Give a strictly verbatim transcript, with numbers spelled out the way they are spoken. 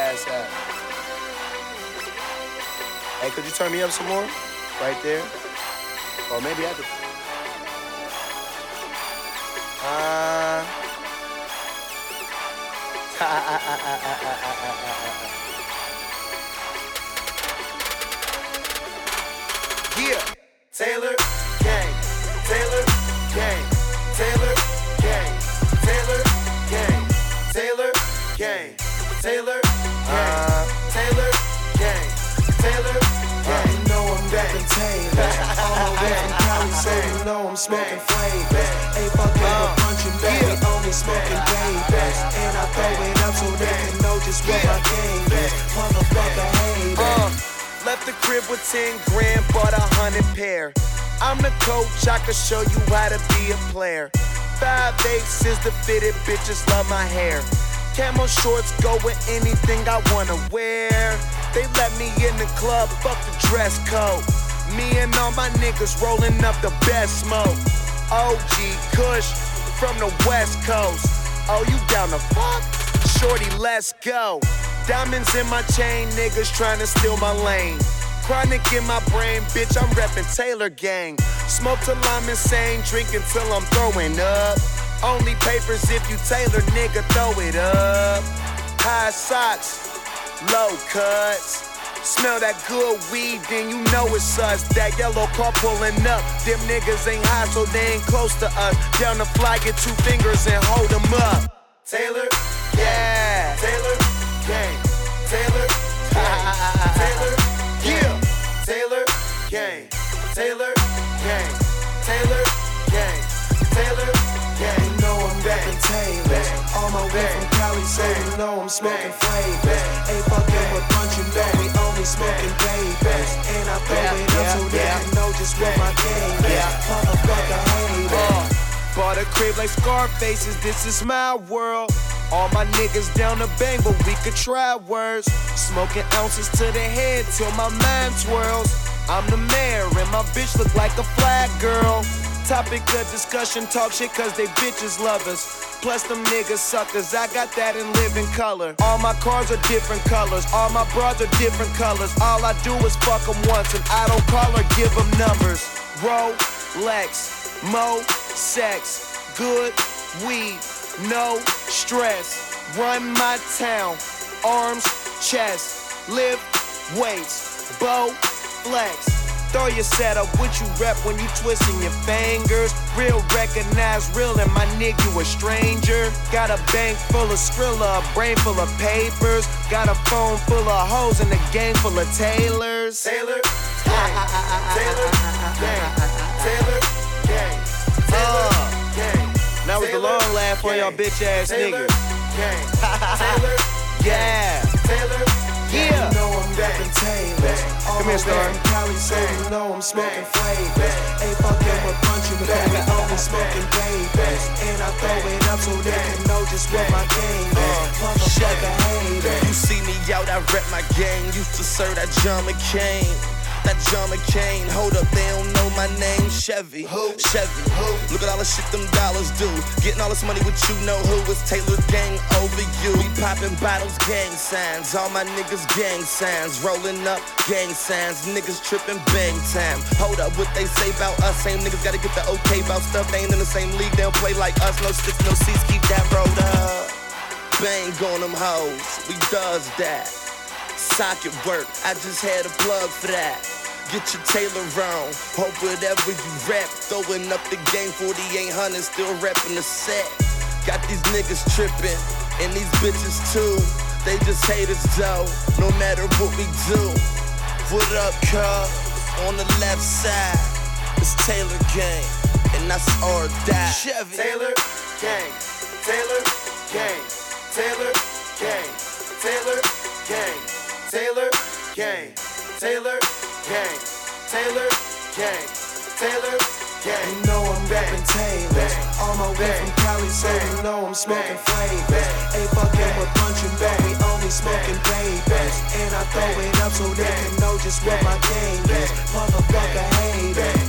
ass at? Hey, could you turn me up some more? Right there. Or maybe I could. Uh. Yeah. Taylor Gang. Taylor Gang. Taylor Gang. Taylor Gang. Taylor Gang. Taylor Gang. Taylor Gang. Taylor Gang. You know I'm rapping Taylor. All the way from Cali, so you know I'm smoking flavors. Ain't fucking with punching back, we only smoking papers. And I throw it up so they can know just what my game is. Motherfucker haters. Left the crib with ten grand, bought a hundred pair. I'm the coach, I can show you how to be a player. Five eighths is the fitted, bitches love my hair. Camo shorts go with anything I wanna wear. They let me in the club, fuck the dress code. Me and all my niggas rolling up the best smoke. O G Kush from the West Coast. Oh, you down the fuck? Shorty, let's go. Diamonds in my chain, niggas tryna steal my lane. Chronic in my brain, bitch, I'm reppin' Taylor Gang. Smoke till I'm insane, drinking till I'm throwing up. Only papers if you Taylor, nigga, throw it up. High socks, low cuts. Smell that good weed, then you know it's us. That yellow car pulling up. Them niggas ain't high, so they ain't close to us. Down the fly, get two fingers and hold them up. Taylor, yeah. Taylor, Gang. Taylor, Gang. Taylor, yeah. Taylor, Gang. Taylor, Gang. Taylor, Gang. Taylor, Gang. You know I'm rapping Taylor. All my way from Cali, so you know I'm smoking flavors. Ain't fucking with punching back, we only smoking papers. And I throw it up so they can know just what my game is. Motherfucker haters. Bought a crib like Scarface's, this is my world. All my niggas down the bang, but we could try words. Smoking ounces to the head till my mind twirls. I'm the mayor and my bitch look like a flag girl. Topic of discussion, talk shit cause they bitches love us. Plus them niggas suckers, I got that in living color. All my cars are different colors, all my bras are different colors. All I do is fuck them once and I don't call or give them numbers. Rolex, mo, sex, good weed, no stress. Run my town, arms, chest, lift weights, bow, flex. Throw your setup, what you rep when you twisting your fingers. Real recognize real and my nigga you a stranger. Got a bank full of Skrilla, a brain full of papers. Got a phone full of hoes and a gang full of Taylors. Taylor, Gang. Taylor, Gang. Taylor, Gang. Taylor, Gang. That was the long laugh for y'all bitch ass niggas. Gang. Taylor, yeah. Taylor, yeah. You know I'm rapping Taylor. Come here, Star. Cali, so you know I'm smoking flavors. Ain't fucking with punching back, we only smoking papers. And I throw it up so they can know just what my game is. Motherfucker haters. You see me out, I rep my gang. Used to serve that John McCain. That John McCain, hold up, they don't know my name. Chevy, who? Chevy, who? Look at all the shit them dollars do. Getting all this money with you know who. It's Taylor Gang over you. We popping bottles, gang signs. All my niggas gang signs. Rolling up, gang signs. Niggas tripping bang time. Hold up, what they say about us. Same niggas gotta get the okay about stuff. They ain't in the same league, they don't play like us. No sticks, no seats, keep that rolled up. Bang on them hoes, we does that. Socket work, I just had a plug for that. Get your Taylor on, hope whatever you rap. Throwing up the game, forty-eight hundred, still rapping the set. Got these niggas tripping, and these bitches too. They just hate us though, no matter what we do. What up, cuz? On the left side, it's Taylor Gang, and that's all die. Chevy. Taylor Gang, Taylor Gang, Taylor Gang, Taylor Gang, Taylor Gang, Taylor Gang, Taylor Gang, Taylor Gang. You know I'm rapping Taylor. All my way from Cali, so you know I'm smoking flavors. Ain't fucking with punching back, we only smoking papers. And I throw it up so they can know just what my game is. Motherfucker haters.